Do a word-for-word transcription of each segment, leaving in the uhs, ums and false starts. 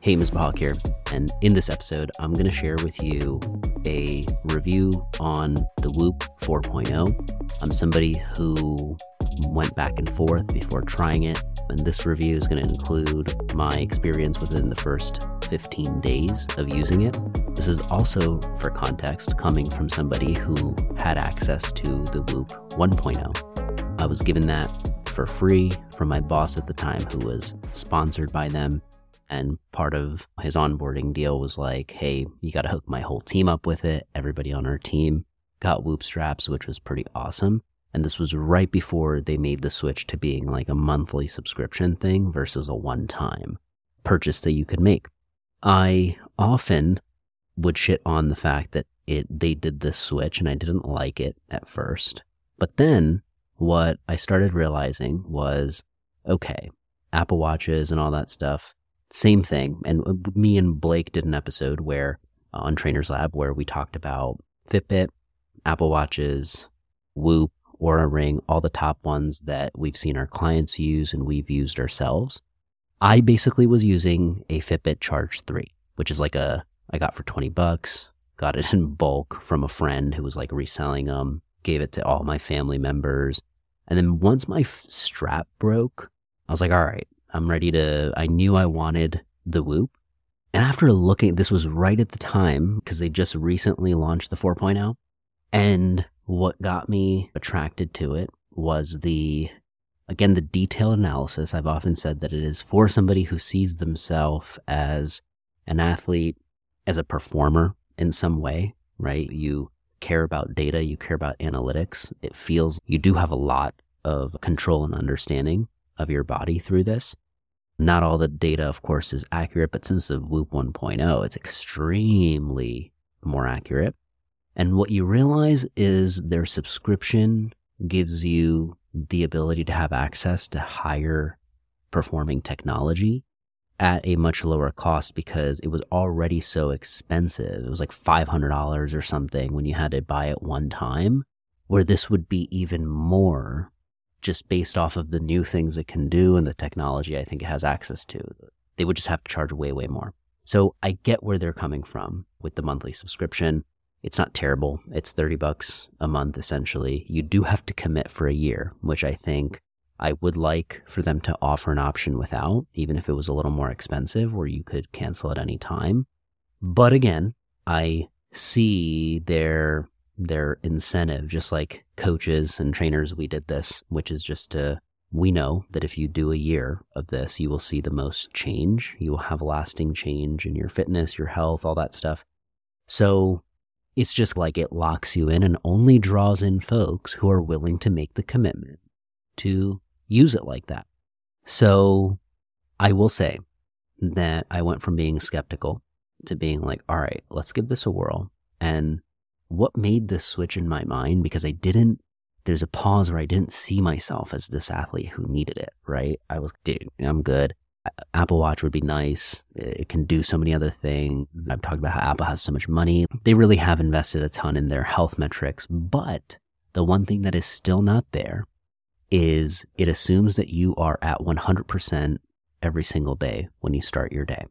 Hey, Miz Bahak here, and in this episode, I'm going to share with you a review on the Whoop four point oh. I'm somebody who went back and forth before trying it, and this review is going to include my experience within the first fifteen days of using it. This is also, for context, coming from somebody who had access to the Whoop one point oh. I was given that for free from my boss at the time, who was sponsored by them. And part of his onboarding deal was like, hey, you got to hook my whole team up with it. Everybody on our team got Whoop straps, which was pretty awesome. And this was right before they made the switch to being like a monthly subscription thing versus a one-time purchase that you could make. I often would shit on the fact that it they did this switch, and I didn't like it at first. But then what I started realizing was, okay, Apple Watches and all that stuff, same thing. And me and Blake did an episode where uh, on Trainers Lab where we talked about Fitbit, Apple Watches, Whoop, Oura Ring, all the top ones that we've seen our clients use and we've used ourselves. I basically was using a Fitbit Charge three, which is like a, I got for twenty bucks, got it in bulk from a friend who was like reselling them, gave it to all my family members. And then once my f- strap broke, I was like, all right, I'm ready to, I knew I wanted the Whoop. And after looking, this was right at the time because they just recently launched the four point oh. And what got me attracted to it was the, again, the detailed analysis. I've often said that it is for somebody who sees themselves as an athlete, as a performer in some way, right? You care about data, you care about analytics. It feels you do have a lot of control and understanding of your body through this. Not all the data, of course, is accurate, but since the Whoop one point oh, it's extremely more accurate. And what you realize is their subscription gives you the ability to have access to higher performing technology at a much lower cost because it was already so expensive. It was like five hundred dollars or something when you had to buy it one time, where this would be even more just based off of the new things it can do and the technology I think it has access to. They would just have to charge way, way more. So I get where they're coming from with the monthly subscription. It's not terrible. It's thirty bucks a month, essentially. You do have to commit for a year, which I think I would like for them to offer an option without, even if it was a little more expensive, where you could cancel at any time. But again, I see their their incentive, just like coaches and trainers, we did this, which is just to, we know that if you do a year of this, you will see the most change. You will have lasting change in your fitness, your health, all that stuff. So it's just like it locks you in and only draws in folks who are willing to make the commitment to use it like that. So I will say that I went from being skeptical to being like, all right, let's give this a whirl. And what made this switch in my mind, because I didn't, there's a pause where I didn't see myself as this athlete who needed it, right? I was, dude, I'm good. Apple Watch would be nice. It can do so many other things. I've talked about how Apple has so much money. They really have invested a ton in their health metrics. But the one thing that is still not there is it assumes that you are at one hundred percent every single day when you start your day.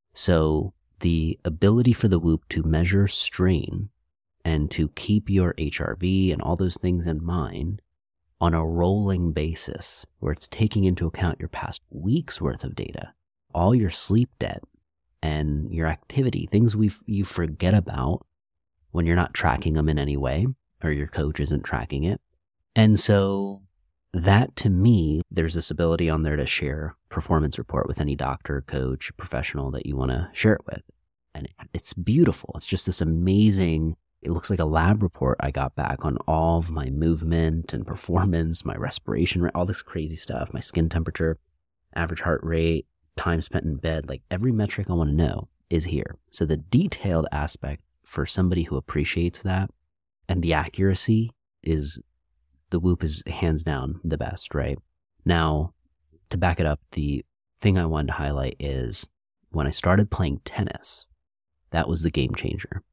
So the ability for the Whoop to measure strain and to keep your H R V and all those things in mind on a rolling basis, where it's taking into account your past week's worth of data, all your sleep debt and your activity, things we you forget about when you're not tracking them in any way or your coach isn't tracking it. And so that, to me, there's this ability on there to share performance report with any doctor, coach, professional that you want to share it with. And it's beautiful. It's just this amazing, it looks like a lab report I got back on all of my movement and performance, my respiration rate, all this crazy stuff, my skin temperature, average heart rate, time spent in bed, like every metric I want to know is here. So the detailed aspect for somebody who appreciates that and the accuracy is, the Whoop is hands down the best, right? Now, to back it up, the thing I wanted to highlight is when I started playing tennis, that was the game changer.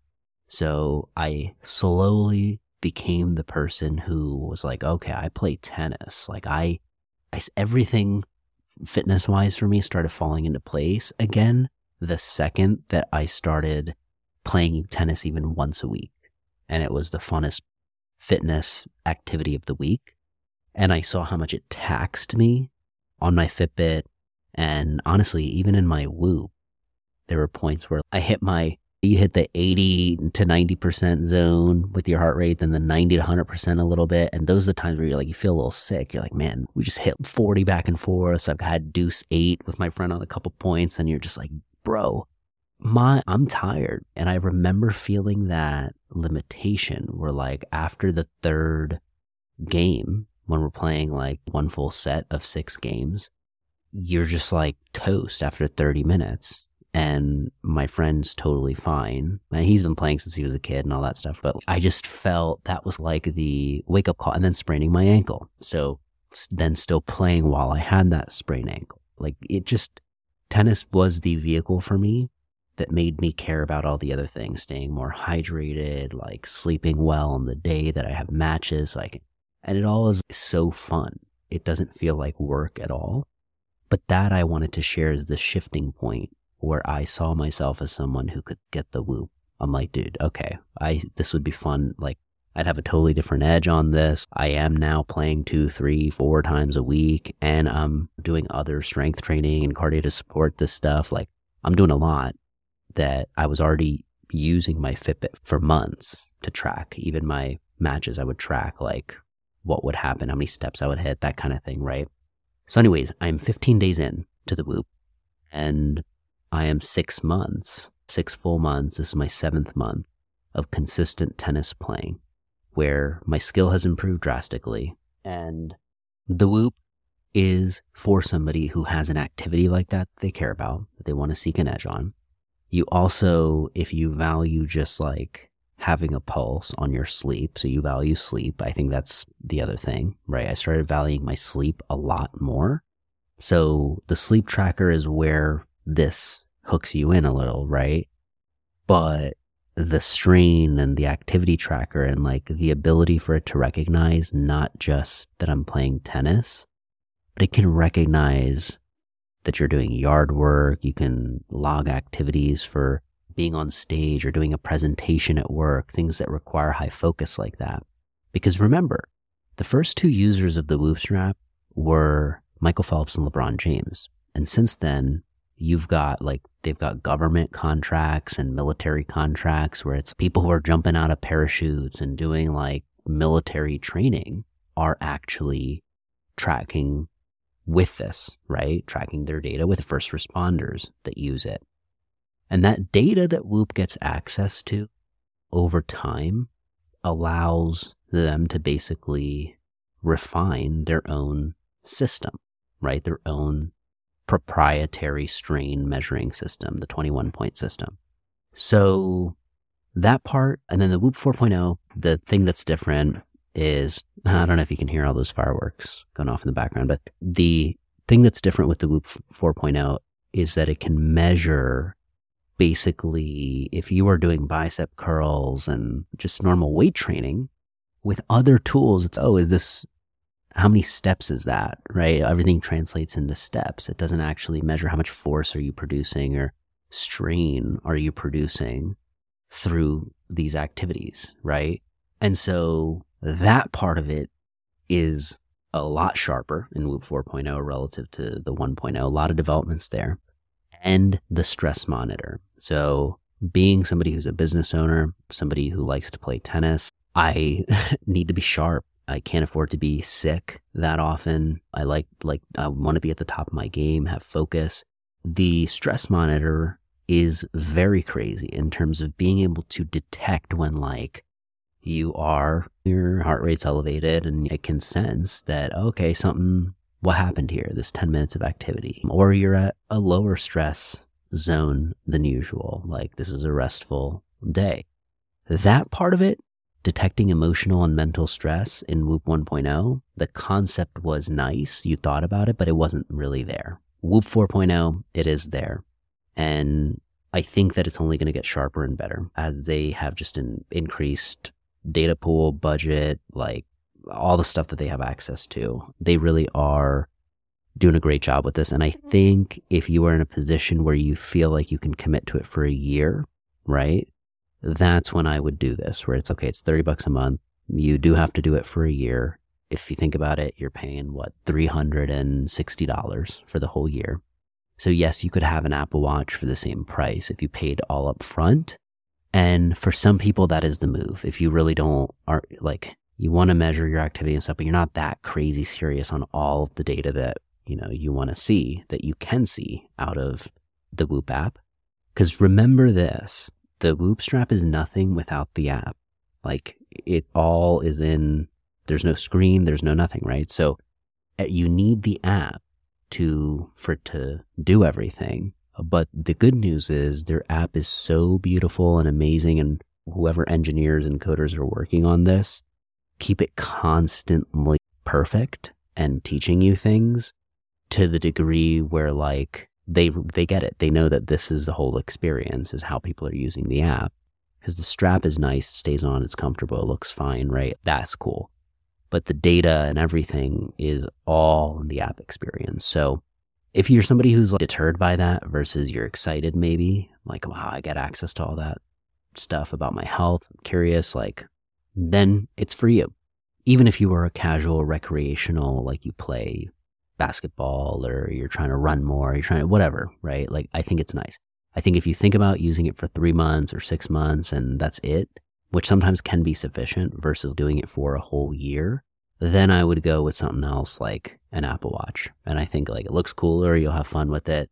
So I slowly became the person who was like, okay, I play tennis. Like I, I everything fitness wise for me started falling into place again. the second that I started playing tennis even once a week. And it was the funnest fitness activity of the week. And I saw how much it taxed me on my Fitbit. And honestly, even in my Whoop, there were points where I hit my, you hit the eighty to ninety percent zone with your heart rate, then the ninety to one hundred percent a little bit. And those are the times where you're like, you feel a little sick. You're like, man, we just hit forty back and forth. So I've had deuce eight with my friend on a couple points. And you're just like, bro, my, I'm tired. And I remember feeling that limitation where like after the third game, when we're playing like one full set of six games, you're just like toast after thirty minutes. And my friend's totally fine. And he's been playing since he was a kid and all that stuff. But I just felt that was like the wake up call, and then spraining my ankle. So then still playing while I had that sprained ankle. Like it just, tennis was the vehicle for me that made me care about all the other things, staying more hydrated, like sleeping well on the day that I have matches. Like, and it all is so fun. It doesn't feel like work at all. But that I wanted to share is the shifting point where I saw myself as someone who could get the Whoop. I'm like, dude, okay, I this would be fun. Like, I'd have a totally different edge on this. I am now playing two, three, four times a week, and I'm doing other strength training and cardio to support this stuff. Like, I'm doing a lot that I was already using my Fitbit for months to track. Even my matches, I would track, like, what would happen, how many steps I would hit, that kind of thing, right? So anyways, I'm fifteen days in to the Whoop, and I am six months, six full months. This is my seventh month of consistent tennis playing, where my skill has improved drastically. And the Whoop is for somebody who has an activity like that they care about, that they want to seek an edge on. You also, if you value just like having a pulse on your sleep, so you value sleep, I think that's the other thing, right? I started valuing my sleep a lot more. So the sleep tracker is where this hooks you in a little, right? But the strain and the activity tracker and like the ability for it to recognize not just that I'm playing tennis, but it can recognize that you're doing yard work. You can log activities for being on stage or doing a presentation at work, things that require high focus like that. Because remember, the first two users of the Whoop strap were Michael Phelps and LeBron James. And since then, you've got like, they've got government contracts and military contracts where it's people who are jumping out of parachutes and doing like military training are actually tracking with this, right? Tracking their data with first responders that use it. And that data that Whoop gets access to over time allows them to basically refine their own system, right? Their own proprietary strain measuring system, the twenty-one point system. So that part, and then the Whoop four point oh, the thing that's different is, I don't know if you can hear all those fireworks going off in the background, but the thing that's different with the Whoop four point oh is that it can measure basically if you are doing bicep curls and just normal weight training with other tools. It's, oh, is this, how many steps is that, right? Everything translates into steps. It doesn't actually measure how much force are you producing or strain are you producing through these activities, right? And so that part of it is a lot sharper in Whoop four point oh relative to the one point oh. A lot of developments there. And the stress monitor. So being somebody who's a business owner, somebody who likes to play tennis, I need to be sharp. I can't afford to be sick that often. I like, like, I want to be at the top of my game, have focus. The stress monitor is very crazy in terms of being able to detect when, like, you are, your heart rate's elevated and it can sense that, okay, something, what happened here, this ten minutes of activity, or you're at a lower stress zone than usual. Like, this is a restful day. That part of it, detecting emotional and mental stress in Whoop one point oh, the concept was nice. You thought about it, but it wasn't really there. Whoop four point oh, it is there. And I think that it's only going to get sharper and better as they have just an increased data pool, budget, like all the stuff that they have access to. They really are doing a great job with this. And I think if you are in a position where you feel like you can commit to it for a year, right? That's when I would do this, where it's okay, it's thirty bucks a month. You do have to do it for a year. If you think about it, you're paying what, three hundred sixty dollars for the whole year. So yes, you could have an Apple Watch for the same price if you paid all up front. And for some people, that is the move. If you really don't, are like, you want to measure your activity and stuff, but you're not that crazy serious on all of the data that, you know, you want to see, that you can see out of the Whoop app. Because remember this, the Whoop strap is nothing without the app. Like, it all is in, there's no screen, there's no nothing, right? So you need the app to, for it to do everything. But the good news is their app is so beautiful and amazing, and whoever engineers and coders are working on this, keep it constantly perfect and teaching you things to the degree where like they they get it. They know that this is the whole experience, is how people are using the app. Because the strap is nice, it stays on, it's comfortable, it looks fine, right? That's cool. But the data and everything is all in the app experience. So if you're somebody who's like deterred by that versus you're excited maybe, like, wow, I get access to all that stuff about my health, I'm curious, like, then it's for you. Even if you are a casual recreational, like you play basketball or you're trying to run more, you're trying to whatever, right? Like, I think it's nice. I think if you think about using it for three months or six months and that's it, which sometimes can be sufficient versus doing it for a whole year, then I would go with something else like an Apple Watch. And I think like it looks cooler, you'll have fun with it.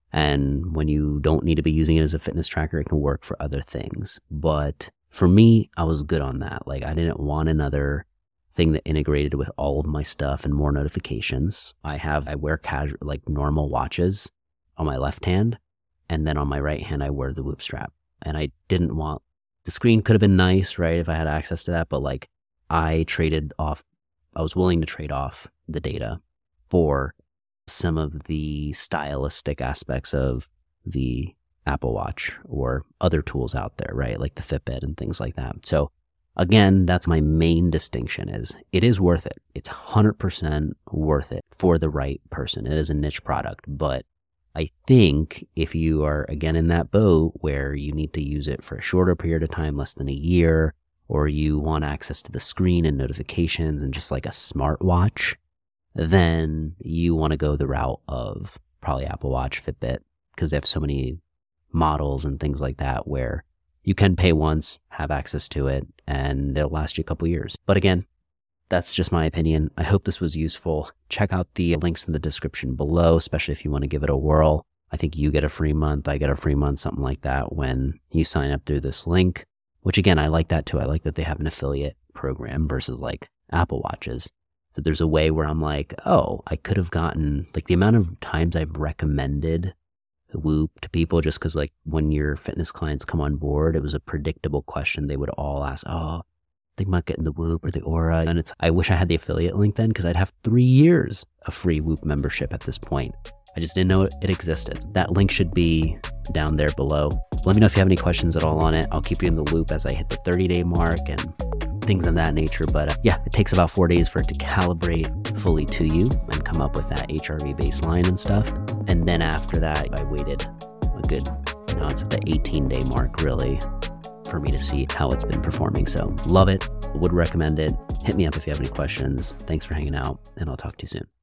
And when you don't need to be using it as a fitness tracker, it can work for other things. But for me, I was good on that. Like, I didn't want another thing that integrated with all of my stuff and more notifications. I have, I wear casual, like normal watches on my left hand. And then on my right hand, I wear the Whoop strap. And I didn't want, the screen could have been nice, right? If I had access to that, but like I traded off, I was willing to trade off the data for some of the stylistic aspects of the Apple Watch or other tools out there, right? Like the Fitbit and things like that. So again, that's my main distinction, is it is worth it. It's one hundred percent worth it for the right person. It is a niche product, but I think if you are, again, in that boat where you need to use it for a shorter period of time, less than a year, or you want access to the screen and notifications and just like a smartwatch, then you want to go the route of probably Apple Watch, Fitbit, because they have so many models and things like that where you can pay once, have access to it, and it'll last you a couple years. But again, that's just my opinion. I hope this was useful. Check out the links in the description below, especially if you want to give it a whirl. I think you get a free month, I get a free month, something like that when you sign up through this link, which again, I like that too. I like that they have an affiliate program versus like Apple Watches. So there's a way where I'm like, oh, I could have gotten, like the amount of times I've recommended Whoop to people just because like when your fitness clients come on board, it was a predictable question they would all ask, oh, think about getting the Whoop or the Oura. And it's, I wish I had the affiliate link then, because I'd have three years of free Whoop membership at this point. I just didn't know it, it existed. That link should be down there below. Let me know if you have any questions at all on it. I'll keep you in the loop as I hit the thirty day mark and things of that nature. But uh, yeah, it takes about four days for it to calibrate fully to you and come up with that H R V baseline and stuff. And then after that, I waited a good, you know, it's at the eighteen day mark really for me to see how it's been performing. So love it. Would recommend it. Hit me up if you have any questions. Thanks for hanging out, and I'll talk to you soon.